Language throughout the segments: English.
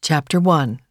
Chapter 1.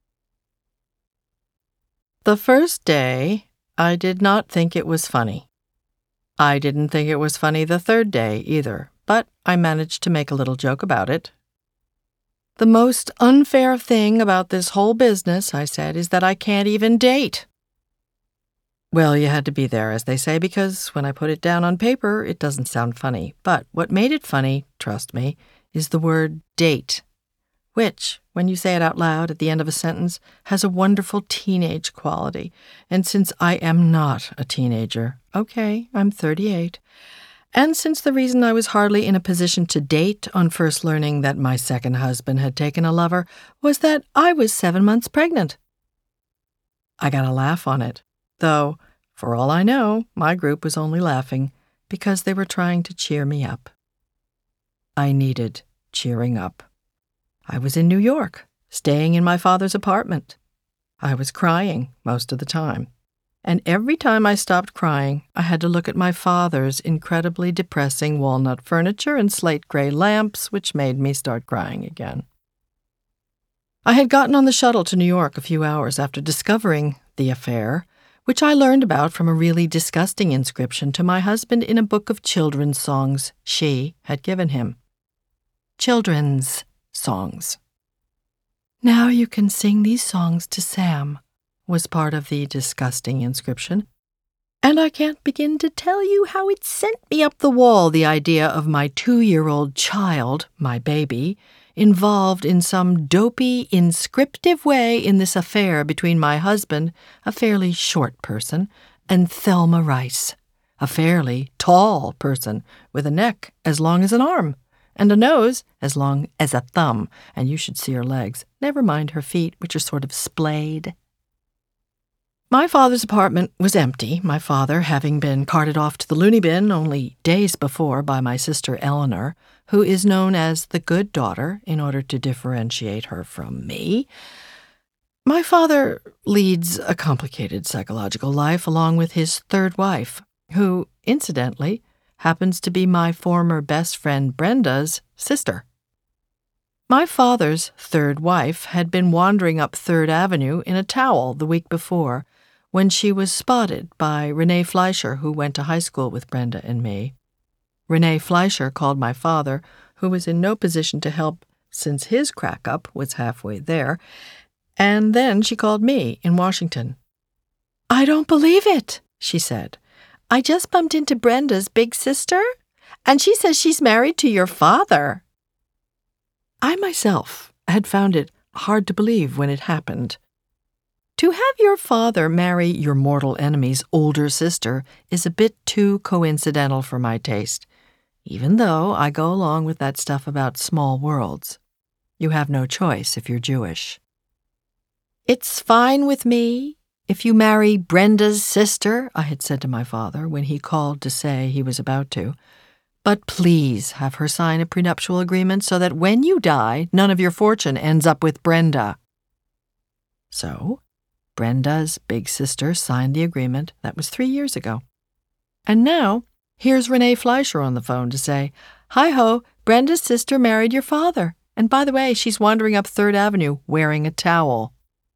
The first day, I did not think it was funny. I didn't think it was funny the third day either, but I managed to make a little joke about it. The most unfair thing about this whole business, I said, is that I can't even date. Well, you had to be there, as they say, because when I put it down on paper, it doesn't sound funny. But what made it funny, trust me, is the word date, which, when you say it out loud at the end of a sentence, has a wonderful teenage quality. And since I am not a teenager, okay, I'm 38, and since the reason I was hardly in a position to date on first learning that my second husband had taken a lover was that I was 7 months pregnant. I got a laugh on it, though, for all I know, my group was only laughing because they were trying to cheer me up. I needed cheering up. I was in New York, staying in my father's apartment. I was crying most of the time, and every time I stopped crying, I had to look at my father's incredibly depressing walnut furniture and slate-gray lamps, which made me start crying again. I had gotten on the shuttle to New York a few hours after discovering the affair, which I learned about from a really disgusting inscription to my husband in a book of children's songs she had given him. Children's songs. "Now you can sing these songs to Sam," was part of the disgusting inscription, and I can't begin to tell you how it sent me up the wall, the idea of my 2-year-old child, my baby, involved in some dopey, inscriptive way in this affair between my husband, a fairly short person, and Thelma Rice, a fairly tall person with a neck as long as an arm, and a nose as long as a thumb, and you should see her legs, never mind her feet, which are sort of splayed. My father's apartment was empty, my father having been carted off to the loony bin only days before by my sister Eleanor, who is known as the good daughter in order to differentiate her from me. My father leads a complicated psychological life along with his third wife, who, incidentally, happens to be my former best friend Brenda's sister. My father's third wife had been wandering up 3rd Avenue in a towel the week before when she was spotted by Renee Fleischer, who went to high school with Brenda and me. Renee Fleischer called my father, who was in no position to help since his crack-up was halfway there, and then she called me in Washington. "I don't believe it," she said. "I just bumped into Brenda's big sister, and she says she's married to your father." I myself had found it hard to believe when it happened. To have your father marry your mortal enemy's older sister is a bit too coincidental for my taste, even though I go along with that stuff about small worlds. You have no choice if you're Jewish. "It's fine with me if you marry Brenda's sister," I had said to my father when he called to say he was about to. "But please have her sign a prenuptial agreement so that when you die, none of your fortune ends up with Brenda." So, Brenda's big sister signed the agreement. That was 3 years ago. And now, here's Renee Fleischer on the phone to say, "Hi-ho, Brenda's sister married your father. And by the way, she's wandering up 3rd Avenue wearing a towel."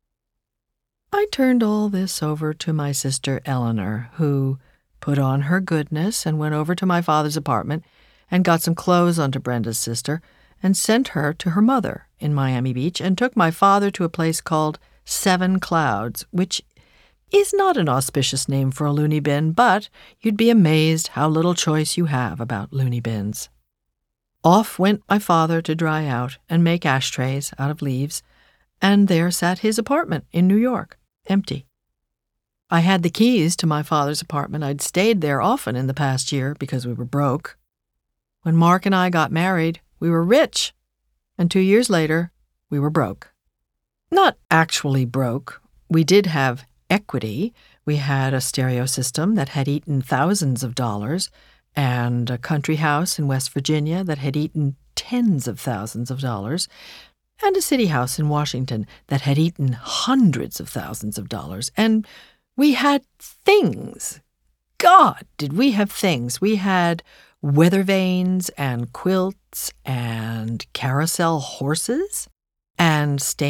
I turned all this over to my sister Eleanor, who put on her goodness and went over to my father's apartment and got some clothes onto Brenda's sister and sent her to her mother in Miami Beach and took my father to a place called 7 Clouds, which is not an auspicious name for a loony bin, but you'd be amazed how little choice you have about loony bins. Off went my father to dry out and make ashtrays out of leaves, and there sat his apartment in New York, empty. I had the keys to my father's apartment. I'd stayed there often in the past year because we were broke. When Mark and I got married, we were rich, and 2 years later, we were broke. Not actually broke. We did have equity. We had a stereo system that had eaten thousands of dollars, and a country house in West Virginia that had eaten tens of thousands of dollars, and a city house in Washington that had eaten hundreds of thousands of dollars. And we had things. God, did we have things. We had weather vanes and quilts and carousel horses and